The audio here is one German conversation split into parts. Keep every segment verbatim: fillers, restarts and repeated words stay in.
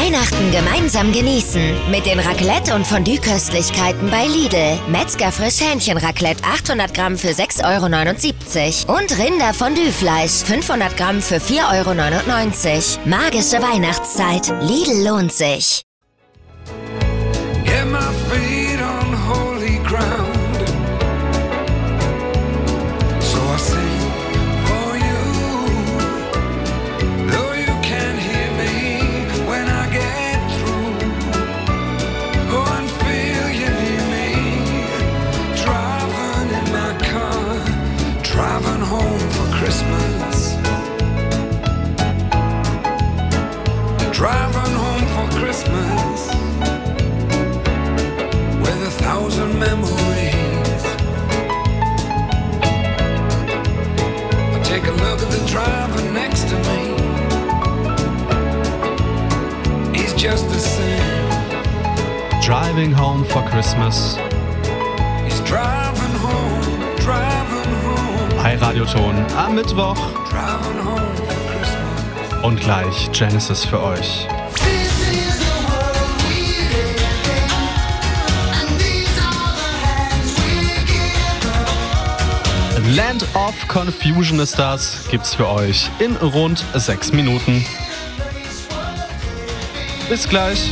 Weihnachten gemeinsam genießen mit den Raclette- und Fondue-Köstlichkeiten bei Lidl. Metzger-Frisch Hähnchenraclette achthundert Gramm für sechs Euro neunundsiebzig und Rinder-Fondue-Fleisch fünfhundert Gramm für vier Euro neunundneunzig. Magische Weihnachtszeit. Lidl lohnt sich. Get my feet on holy ground. So I sing for you. Though you can't hear me when I get through. Go and feel you near me. Driving in my car. Driving home for Christmas. Driving home for Christmas. With a thousand memories. I take a look at the driver next to me. He's just the same. Driving home for Christmas. He's driving home, driving home. Bei Radioton am Mittwoch. Driving home for Christmas. Und gleich Genesis für euch. Land of Confusion ist das, gibt's für euch in rund sechs Minuten. Bis gleich.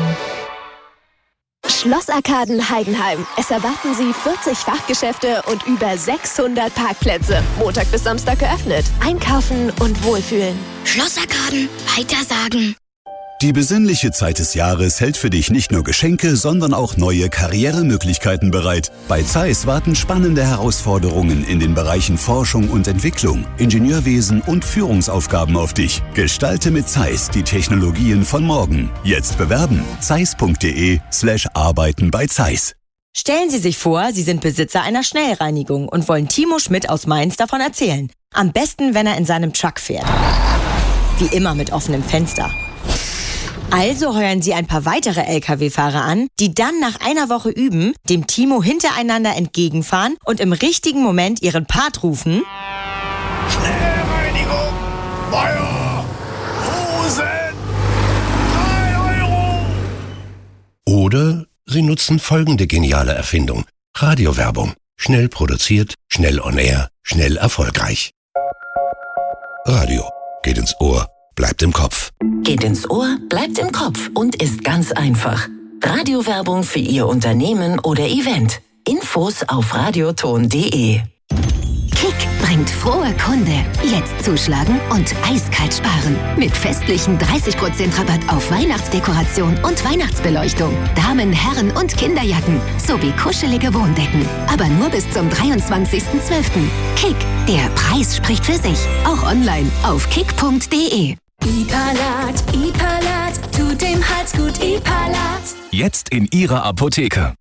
Schlossarkaden Heidenheim. Es erwarten Sie vierzig Fachgeschäfte und über sechshundert Parkplätze. Montag bis Samstag geöffnet. Einkaufen und wohlfühlen. Schlossarkaden, weitersagen. Die besinnliche Zeit des Jahres hält für dich nicht nur Geschenke, sondern auch neue Karrieremöglichkeiten bereit. Bei Zeiss warten spannende Herausforderungen in den Bereichen Forschung und Entwicklung, Ingenieurwesen und Führungsaufgaben auf dich. Gestalte mit Zeiss die Technologien von morgen. Jetzt bewerben. zeiss.de slash arbeiten bei Zeiss. Stellen Sie sich vor, Sie sind Besitzer einer Schnellreinigung und wollen Timo Schmidt aus Mainz davon erzählen. Am besten, wenn er in seinem Truck fährt. Wie immer mit offenem Fenster. Also heuern Sie ein paar weitere L K W-Fahrer an, die dann nach einer Woche üben, dem Timo hintereinander entgegenfahren und im richtigen Moment ihren Part rufen. Schnellreinigung, Feuer, Hosen, drei Euro. Oder Sie nutzen folgende geniale Erfindung. Radiowerbung. Schnell produziert, schnell on air, schnell erfolgreich. Radio. Geht ins Ohr, bleibt im Kopf. Geht ins Ohr, bleibt im Kopf und ist ganz einfach. Radiowerbung für Ihr Unternehmen oder Event. Infos auf radioton punkt de. Kick bringt frohe Kunde. Jetzt zuschlagen und eiskalt sparen. Mit festlichen dreißig Prozent Rabatt auf Weihnachtsdekoration und Weihnachtsbeleuchtung. Damen-, Herren- und Kinderjacken. Sowie kuschelige Wohndecken. Aber nur bis zum dreiundzwanzigsten zwölften Kick. Der Preis spricht für sich. Auch online auf kick punkt de. Ipalat, Ipalat, tut dem Hals gut, Ipalat. Jetzt in Ihrer Apotheke.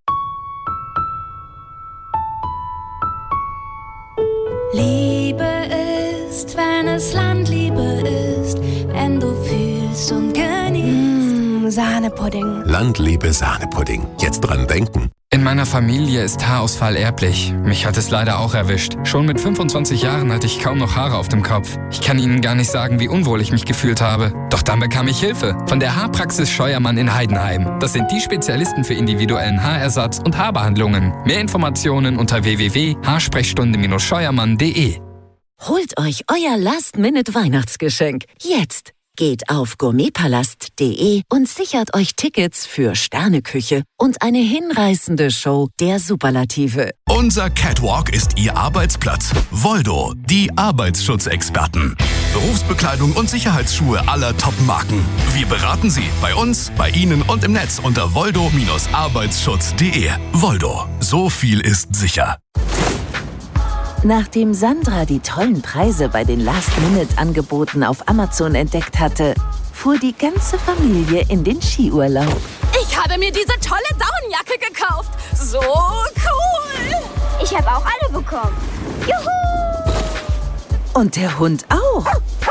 Liebe ist, wenn es Landliebe ist, wenn du fühlst und genießt. Mmh, Sahnepudding. Landliebe Sahnepudding. Jetzt dran denken. In meiner Familie ist Haarausfall erblich. Mich hat es leider auch erwischt. Schon mit fünfundzwanzig Jahren hatte ich kaum noch Haare auf dem Kopf. Ich kann Ihnen gar nicht sagen, wie unwohl ich mich gefühlt habe. Doch dann bekam ich Hilfe von der Haarpraxis Scheuermann in Heidenheim. Das sind die Spezialisten für individuellen Haarersatz und Haarbehandlungen. Mehr Informationen unter w w w punkt haarsprechstunde Bindestrich scheuermann punkt de. Holt euch euer Last-Minute-Weihnachtsgeschenk. Jetzt! Geht auf gourmetpalast punkt de und sichert euch Tickets für Sterneküche und eine hinreißende Show der Superlative. Unser Catwalk ist Ihr Arbeitsplatz. Voldo, die Arbeitsschutzexperten. Berufsbekleidung und Sicherheitsschuhe aller Top-Marken. Wir beraten Sie bei uns, bei Ihnen und im Netz unter voldo Bindestrich arbeitsschutz punkt de. Voldo, so viel ist sicher. Nachdem Sandra die tollen Preise bei den Last-Minute-Angeboten auf Amazon entdeckt hatte, fuhr die ganze Familie in den Skiurlaub. Ich habe mir diese tolle Daunenjacke gekauft. So cool. Ich habe auch alle bekommen. Juhu! Und der Hund auch.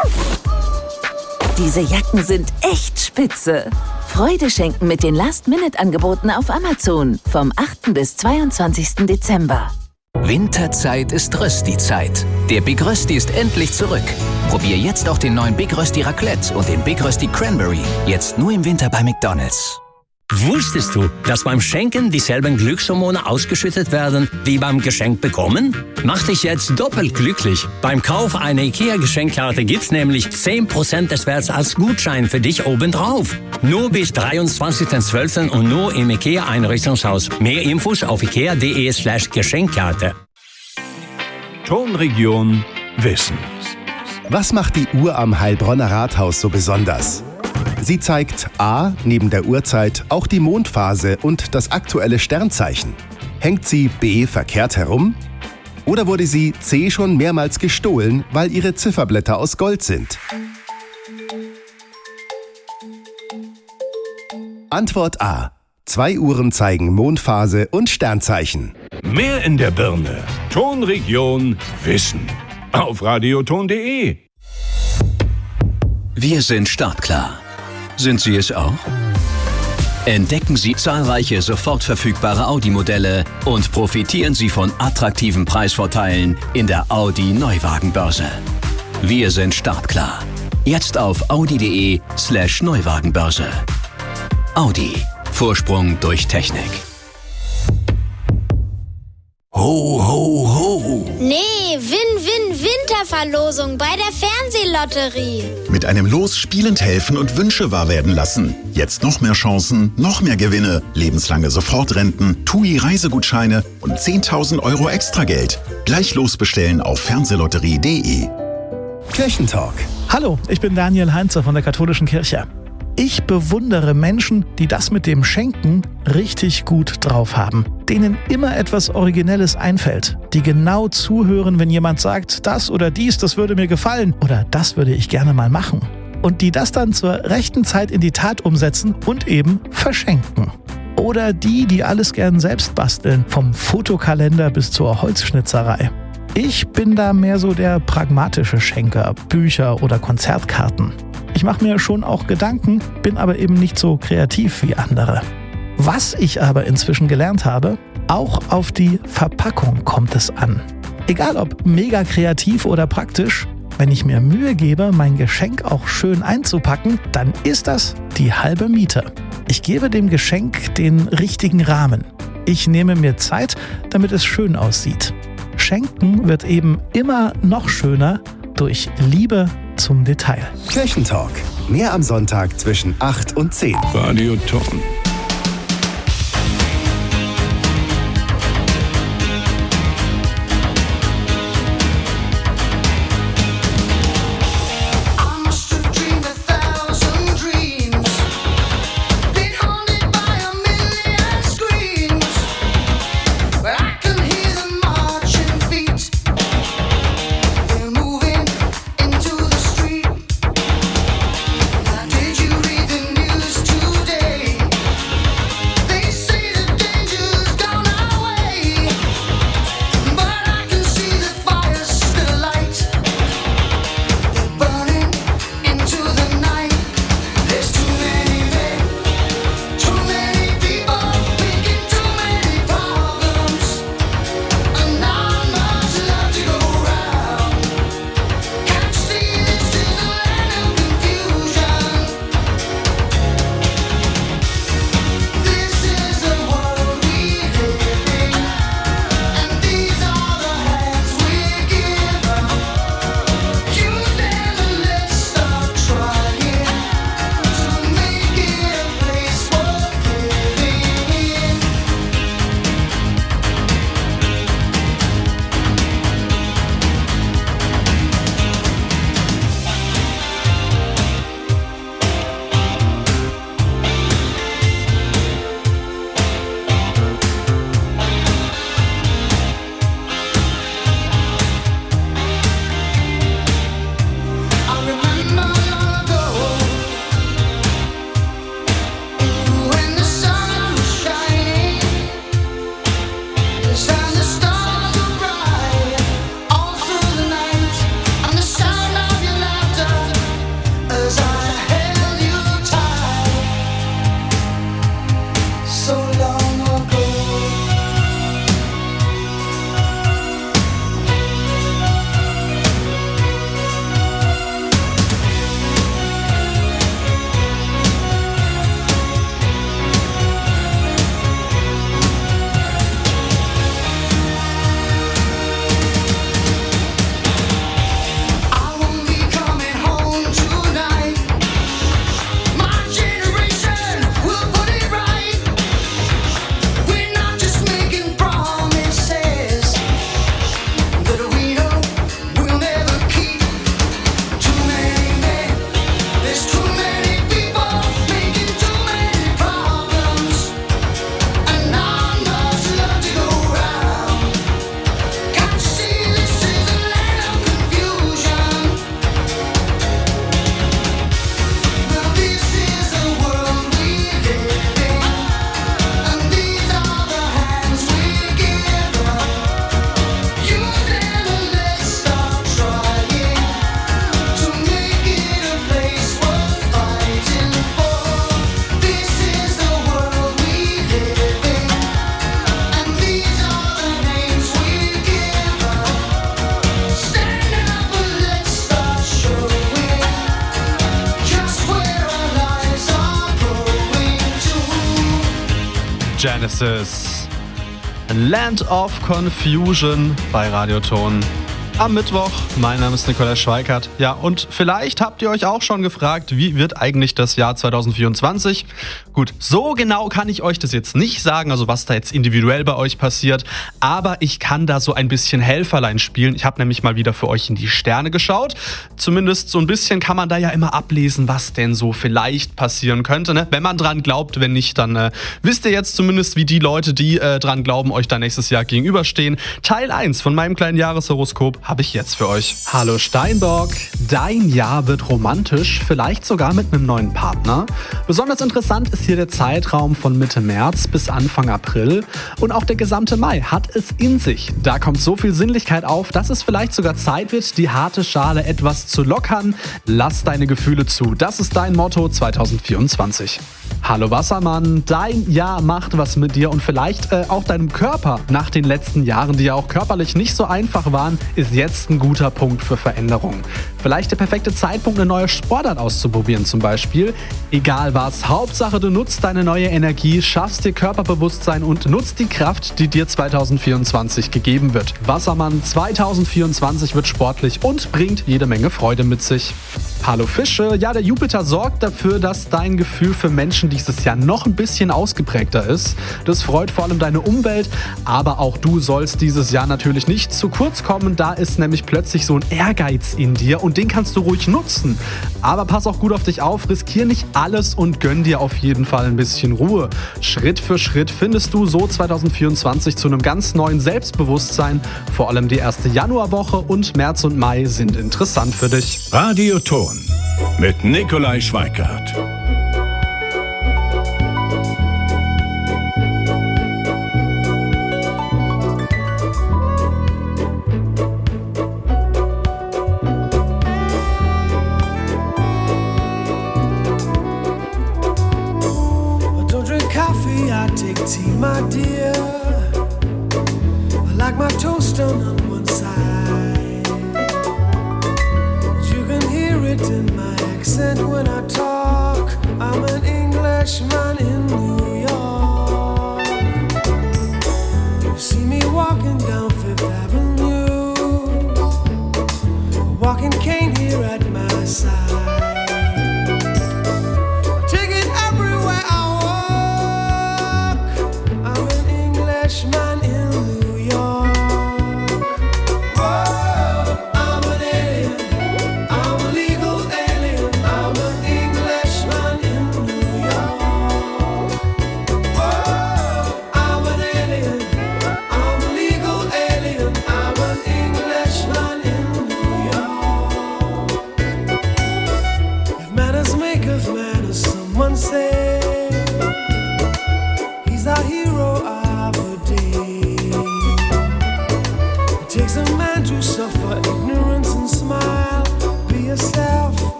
Diese Jacken sind echt spitze. Freude schenken mit den Last-Minute-Angeboten auf Amazon vom achten bis zweiundzwanzigsten Dezember. Winterzeit ist Rösti-Zeit. Der Big Rösti ist endlich zurück. Probier jetzt auch den neuen Big Rösti Raclette und den Big Rösti Cranberry. Jetzt nur im Winter bei McDonald's. Wusstest du, dass beim Schenken dieselben Glückshormone ausgeschüttet werden, wie beim Geschenk bekommen? Mach dich jetzt doppelt glücklich. Beim Kauf einer IKEA-Geschenkkarte gibt's nämlich zehn Prozent des Werts als Gutschein für dich obendrauf. Nur bis dreiundzwanzigsten zwölften und nur im IKEA-Einrichtungshaus. Mehr Infos auf ikea.de slash Geschenkkarte. Tonregion Wissen. Was macht die Uhr am Heilbronner Rathaus so besonders? Sie zeigt A, neben der Uhrzeit auch die Mondphase und das aktuelle Sternzeichen. Hängt sie B verkehrt herum? Oder wurde sie C schon mehrmals gestohlen, weil ihre Zifferblätter aus Gold sind? Antwort A. Zwei Uhren zeigen Mondphase und Sternzeichen. Mehr in der Birne. Tonregion Wissen. Auf radioton punkt de. Wir sind startklar. Sind Sie es auch? Entdecken Sie zahlreiche sofort verfügbare Audi-Modelle und profitieren Sie von attraktiven Preisvorteilen in der Audi Neuwagenbörse. Wir sind startklar. Jetzt auf audi.de slash Neuwagenbörse. Audi. Vorsprung durch Technik. Ho, ho, ho. Nee, Win-Win-Winterverlosung bei der Fernsehlotterie. Mit einem Los spielend helfen und Wünsche wahr werden lassen. Jetzt noch mehr Chancen, noch mehr Gewinne, lebenslange Sofortrenten, T U I-Reisegutscheine und zehntausend Euro Extrageld. Gleich losbestellen auf fernsehlotterie punkt de. Kirchentalk. Hallo, ich bin Daniel Heinze von der Katholischen Kirche. Ich bewundere Menschen, die das mit dem Schenken richtig gut drauf haben. Denen immer etwas Originelles einfällt. Die genau zuhören, wenn jemand sagt, das oder dies, das würde mir gefallen oder das würde ich gerne mal machen. Und die das dann zur rechten Zeit in die Tat umsetzen und eben verschenken. Oder die, die alles gern selbst basteln, vom Fotokalender bis zur Holzschnitzerei. Ich bin da mehr so der pragmatische Schenker, Bücher oder Konzertkarten. Ich mache mir schon auch Gedanken, bin aber eben nicht so kreativ wie andere. Was ich aber inzwischen gelernt habe, auch auf die Verpackung kommt es an. Egal ob mega kreativ oder praktisch, wenn ich mir Mühe gebe, mein Geschenk auch schön einzupacken, dann ist das die halbe Miete. Ich gebe dem Geschenk den richtigen Rahmen. Ich nehme mir Zeit, damit es schön aussieht. Schenken wird eben immer noch schöner durch Liebe zum Detail. Kirchentalk. Mehr am Sonntag zwischen acht und zehn. Radioton. Did you read the news today? Genesis. Land of Confusion bei Radioton. Am Mittwoch, mein Name ist Nikolai Schweikart. Ja, und vielleicht habt ihr euch auch schon gefragt, wie wird eigentlich das Jahr zwanzig vierundzwanzig? Gut, so genau kann ich euch das jetzt nicht sagen, also was da jetzt individuell bei euch passiert, aber ich kann da so ein bisschen Helferlein spielen. Ich habe nämlich mal wieder für euch in die Sterne geschaut. Zumindest so ein bisschen kann man da ja immer ablesen, was denn so vielleicht passieren könnte, ne? Wenn man dran glaubt, wenn nicht, dann äh, wisst ihr jetzt zumindest, wie die Leute, die äh, dran glauben, euch da nächstes Jahr gegenüberstehen. Teil eins von meinem kleinen Jahreshoroskop habe ich jetzt für euch. Hallo Steinbock, dein Jahr wird romantisch, vielleicht sogar mit einem neuen Partner. Besonders interessant ist hier der Zeitraum von Mitte März bis Anfang April und auch der gesamte Mai hat es in sich. Da kommt so viel Sinnlichkeit auf, dass es vielleicht sogar Zeit wird, die harte Schale etwas zu lockern. Lass deine Gefühle zu, das ist dein Motto zwanzig vierundzwanzig. Hallo Wassermann, dein Jahr macht was mit dir und vielleicht äh, auch deinem Körper. Nach den letzten Jahren, die ja auch körperlich nicht so einfach waren, ist jetzt ein guter Punkt für Veränderung. Vielleicht der perfekte Zeitpunkt, eine neue Sportart auszuprobieren zum Beispiel. Egal was, Hauptsache du nutzt deine neue Energie, schaffst dir Körperbewusstsein und nutzt die Kraft, die dir zwanzig vierundzwanzig gegeben wird. Wassermann, zwanzig vierundzwanzig wird sportlich und bringt jede Menge Freude mit sich. Hallo Fische, ja, der Jupiter sorgt dafür, dass dein Gefühl für Menschen dieses Jahr noch ein bisschen ausgeprägter ist. Das freut vor allem deine Umwelt, aber auch du sollst dieses Jahr natürlich nicht zu kurz kommen, da ist nämlich plötzlich so ein Ehrgeiz in dir und den kannst du ruhig nutzen. Aber pass auch gut auf dich auf, riskier nicht alles und gönn dir auf jeden Fall ein bisschen Ruhe. Schritt für Schritt findest du so zwanzig vierundzwanzig zu einem ganz neuen Selbstbewusstsein. Vor allem die erste Januarwoche und März und Mai sind interessant für dich. Radioton mit Nikolai Schweikart. Tea, my dear. I like my toast done on one side. But you can hear it in my accent when I talk. I'm an Englishman.